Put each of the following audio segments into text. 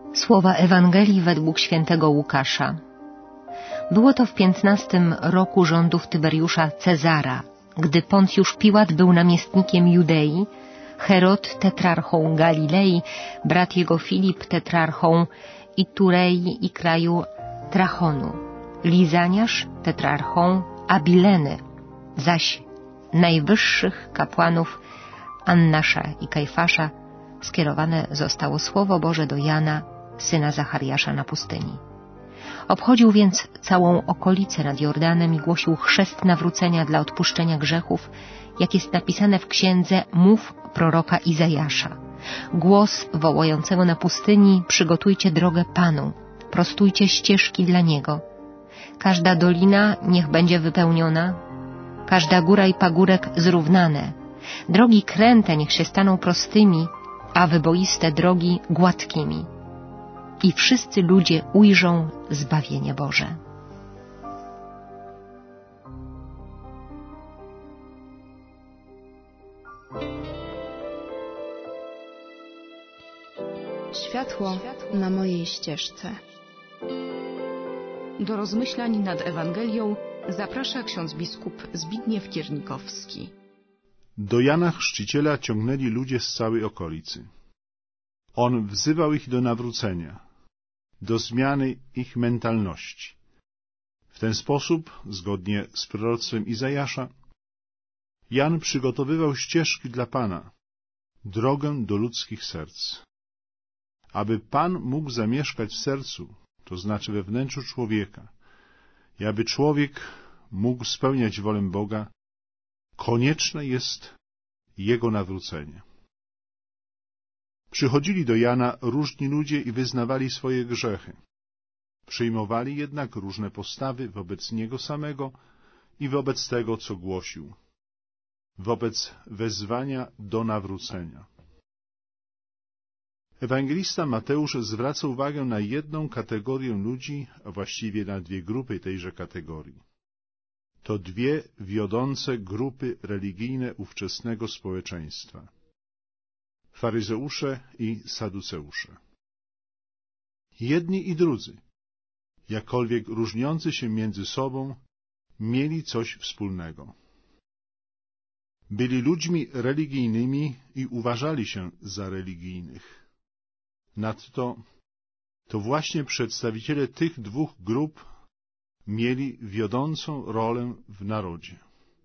Słowa Ewangelii według świętego Łukasza. Było to w 15 roku rządów Tyberiusza Cezara, gdy Poncjusz Piłat był namiestnikiem Judei, Herod tetrarchą Galilei, brat jego Filip tetrarchą Iturei i kraju Trachonu, Lizaniasz tetrarchą Abileny, zaś najwyższych kapłanów Annasza i Kajfasza skierowane zostało Słowo Boże do Jana, syna Zachariasza, na pustyni. Obchodził więc całą okolicę nad Jordanem i głosił chrzest nawrócenia dla odpuszczenia grzechów, jak jest napisane w księdze Mów proroka Izajasza. Głos wołającego na pustyni: przygotujcie drogę Panu, prostujcie ścieżki dla Niego. Każda dolina niech będzie wypełniona, każda góra i pagórek zrównane. Drogi kręte niech się staną prostymi, a wyboiste drogi gładkimi. I wszyscy ludzie ujrzą zbawienie Boże. Światło na mojej ścieżce. Do rozmyślań nad Ewangelią zaprasza ksiądz biskup Zbigniew Kiernikowski. Do Jana Chrzciciela ciągnęli ludzie z całej okolicy. On wzywał ich do nawrócenia, do zmiany ich mentalności. W ten sposób, zgodnie z proroctwem Izajasza, Jan przygotowywał ścieżki dla Pana, drogę do ludzkich serc. Aby Pan mógł zamieszkać w sercu, to znaczy we wnętrzu człowieka, i aby człowiek mógł spełniać wolę Boga, konieczne jest jego nawrócenie. Przychodzili do Jana różni ludzie i wyznawali swoje grzechy. Przyjmowali jednak różne postawy wobec niego samego i wobec tego, co głosił, wobec wezwania do nawrócenia. Ewangelista Mateusz zwraca uwagę na jedną kategorię ludzi, a właściwie na dwie grupy tejże kategorii. To dwie wiodące grupy religijne ówczesnego społeczeństwa: faryzeusze i saduceusze. Jedni i drudzy, jakkolwiek różniący się między sobą, mieli coś wspólnego. Byli ludźmi religijnymi i uważali się za religijnych. Nadto to właśnie przedstawiciele tych dwóch grup mieli wiodącą rolę w narodzie.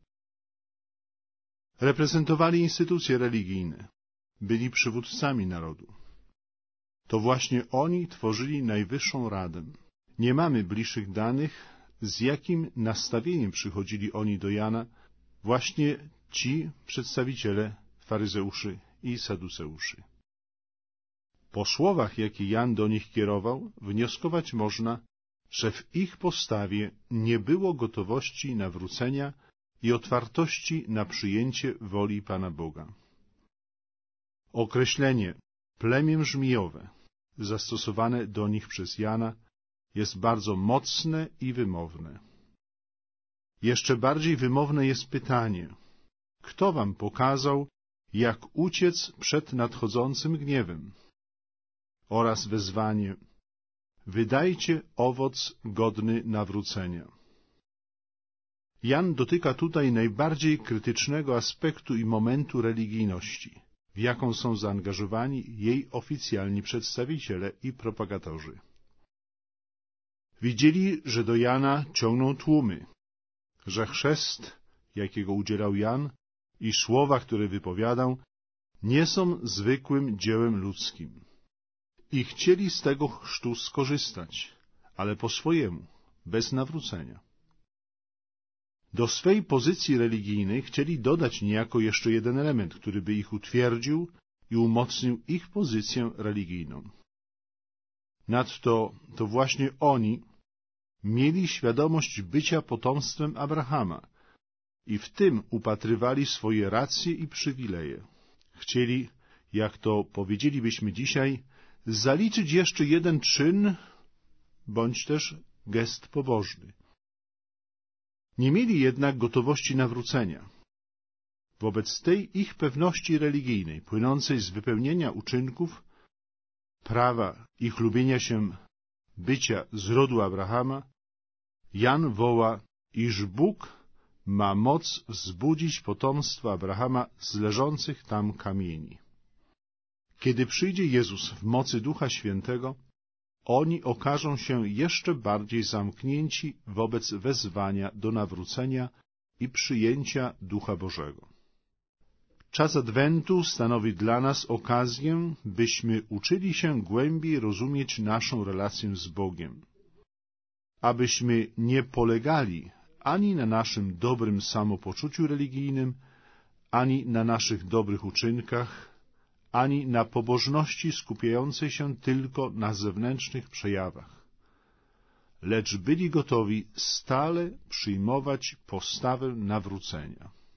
Reprezentowali instytucje religijne, byli przywódcami narodu. To właśnie oni tworzyli Najwyższą Radę. Nie mamy bliższych danych, z jakim nastawieniem przychodzili oni do Jana, właśnie ci przedstawiciele faryzeuszy i saduceuszy. Po słowach, jakie Jan do nich kierował, wnioskować można, że w ich postawie nie było gotowości nawrócenia i otwartości na przyjęcie woli Pana Boga. Określenie plemię żmijowe, zastosowane do nich przez Jana, jest bardzo mocne i wymowne. Jeszcze bardziej wymowne jest pytanie: kto wam pokazał, jak uciec przed nadchodzącym gniewem? Oraz wezwanie: wydajcie owoc godny nawrócenia. Jan dotyka tutaj najbardziej krytycznego aspektu i momentu religijności, w jaką są zaangażowani jej oficjalni przedstawiciele i propagatorzy. Widzieli, że do Jana ciągną tłumy, że chrzest, jakiego udzielał Jan, i słowa, które wypowiadał, nie są zwykłym dziełem ludzkim. I chcieli z tego chrztu skorzystać, ale po swojemu, bez nawrócenia. Do swej pozycji religijnej chcieli dodać niejako jeszcze jeden element, który by ich utwierdził i umocnił ich pozycję religijną. Nadto to właśnie oni mieli świadomość bycia potomstwem Abrahama i w tym upatrywali swoje racje i przywileje. Chcieli, jak to powiedzielibyśmy dzisiaj, zaliczyć jeszcze jeden czyn, bądź też gest pobożny. Nie mieli jednak gotowości nawrócenia. Wobec tej ich pewności religijnej, płynącej z wypełnienia uczynków, prawa i chlubienia się bycia z rodu Abrahama, Jan woła, iż Bóg ma moc wzbudzić potomstwo Abrahama z leżących tam kamieni. Kiedy przyjdzie Jezus w mocy Ducha Świętego, oni okażą się jeszcze bardziej zamknięci wobec wezwania do nawrócenia i przyjęcia Ducha Bożego. Czas Adwentu stanowi dla nas okazję, byśmy uczyli się głębiej rozumieć naszą relację z Bogiem, abyśmy nie polegali ani na naszym dobrym samopoczuciu religijnym, ani na naszych dobrych uczynkach, ani na pobożności skupiającej się tylko na zewnętrznych przejawach, lecz byli gotowi stale przyjmować postawę nawrócenia.